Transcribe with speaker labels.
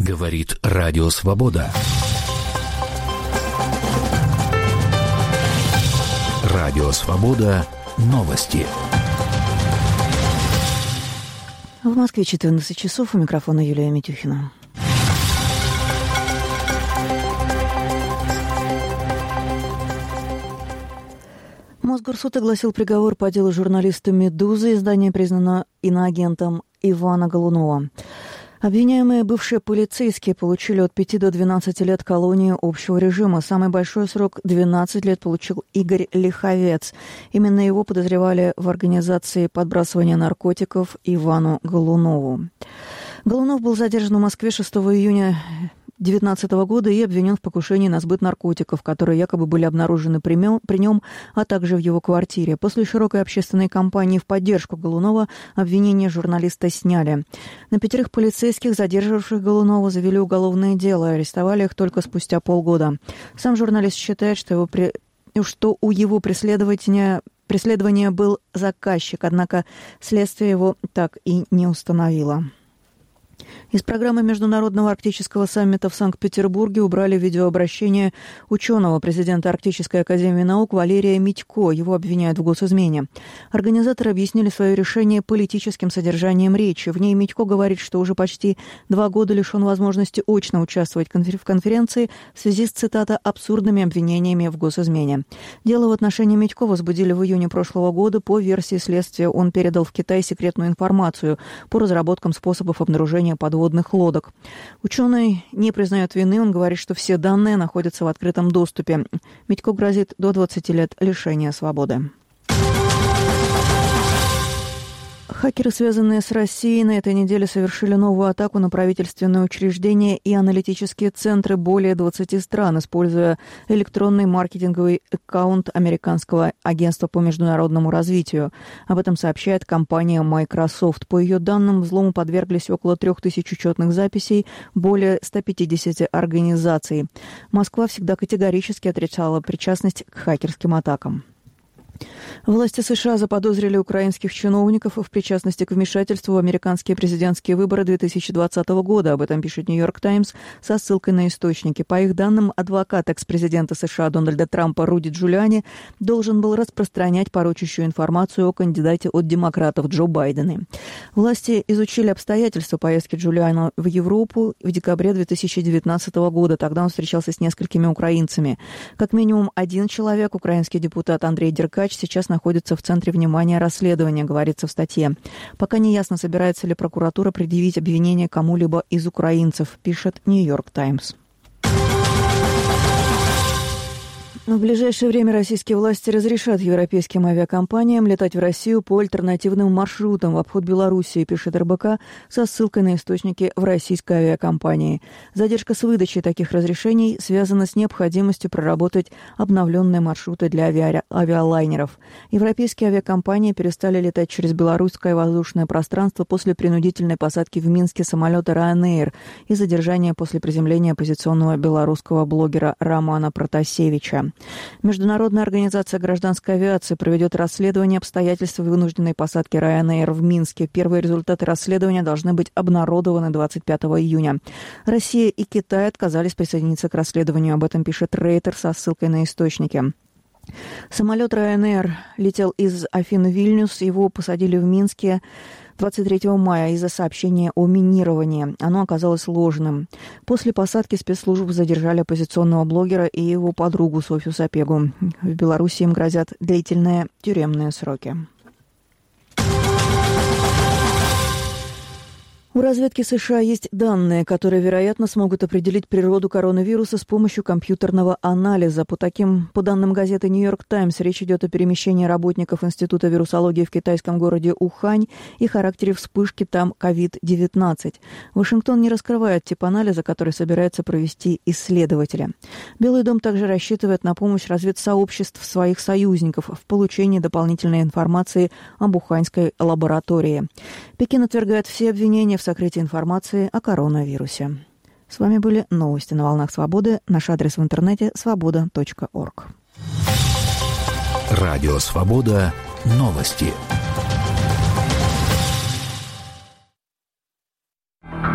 Speaker 1: Говорит Радио Свобода. Радио Свобода. Новости.
Speaker 2: В Москве 14 часов. У микрофона Юлия Митюхина. Мосгорсуд огласил приговор по делу журналиста «Медузы». Издание признано иноагентом Ивана Голунова. Обвиняемые бывшие полицейские получили от 5 до 12 лет колонии общего режима. Самый большой срок – 12 лет получил Игорь Лиховец. Именно его подозревали в организации подбрасывания наркотиков Ивану Голунову. Голунов был задержан в Москве 6 июня 2019 года и обвинен в покушении на сбыт наркотиков, которые якобы были обнаружены при нем, а также в его квартире. После широкой общественной кампании в поддержку Голунова обвинения журналиста сняли. На 5 полицейских, задерживавших Голунова, завели уголовное дело. Арестовали их только спустя полгода. Сам журналист считает, что у его преследования был заказчик, однако следствие его так и не установило. Из программы Международного арктического саммита в Санкт-Петербурге убрали видеообращение ученого, президента Арктической академии наук Валерия Митько. Его обвиняют в госизмене. Организаторы объяснили свое решение политическим содержанием речи. В ней Митько говорит, что уже почти 2 года лишен возможности очно участвовать в конференции в связи с, цитата, «абсурдными обвинениями в госизмене». Дело в отношении Митько возбудили в июне прошлого года. По версии следствия, он передал в Китай секретную информацию по разработкам способов обнаружения подводных лодок. Ученый не признает вины, он говорит, что все данные находятся в открытом доступе. Митько грозит до 20 лет лишения свободы. Хакеры, связанные с Россией, на этой неделе совершили новую атаку на правительственные учреждения и аналитические центры более 20 стран, используя электронный маркетинговый аккаунт американского агентства по международному развитию. Об этом сообщает компания Microsoft. По ее данным, взлому подверглись около 3000 учетных записей более 150 организаций. Москва всегда категорически отрицала причастность к хакерским атакам. Власти США заподозрили украинских чиновников в причастности к вмешательству в американские президентские выборы 2020 года. Об этом пишет «Нью-Йорк Таймс» со ссылкой на источники. По их данным, адвокат экс-президента США Дональда Трампа Руди Джулиани должен был распространять порочащую информацию о кандидате от демократов Джо Байдена. Власти изучили обстоятельства поездки Джулиани в Европу в декабре 2019 года. Тогда он встречался с несколькими украинцами. Как минимум один человек, украинский депутат Андрей Деркач, сейчас находится в центре внимания расследования, говорится в статье. Пока не ясно, собирается ли прокуратура предъявить обвинение кому-либо из украинцев, пишет «Нью-Йорк Таймс». В ближайшее время российские власти разрешат европейским авиакомпаниям летать в Россию по альтернативным маршрутам в обход Белоруссии, пишет РБК со ссылкой на источники в российской авиакомпании. Задержка с выдачей таких разрешений связана с необходимостью проработать обновленные маршруты для авиалайнеров. Европейские авиакомпании перестали летать через белорусское воздушное пространство после принудительной посадки в Минске самолета Ryanair и задержания после приземления оппозиционного белорусского блогера Романа Протасевича. Международная организация гражданской авиации проведет расследование обстоятельств вынужденной посадки Ryanair в Минске. Первые результаты расследования должны быть обнародованы 25 июня. Россия и Китай отказались присоединиться к расследованию. Об этом пишет Рейтер со ссылкой на источники. Самолет Ryanair летел из Афин в Вильнюс. Его посадили в Минске 23 мая из-за сообщения о минировании. Оно оказалось ложным. После посадки спецслужбы задержали оппозиционного блогера и его подругу Софью Сапегу. В Беларуси им грозят длительные тюремные сроки. У разведки США есть данные, которые, вероятно, смогут определить природу коронавируса с помощью компьютерного анализа. По данным газеты «Нью-Йорк Таймс», речь идет о перемещении работников Института вирусологии в китайском городе Ухань и характере вспышки там COVID-19. Вашингтон не раскрывает тип анализа, который собирается провести исследователи. Белый дом также рассчитывает на помощь разведсообществ своих союзников в получении дополнительной информации об уханьской лаборатории. Пекин отвергает все обвинения в сокрытии информации о коронавирусе. С вами были новости на волнах Свободы. Наш адрес в интернете свобода.орг.
Speaker 1: Радио Свобода. Новости.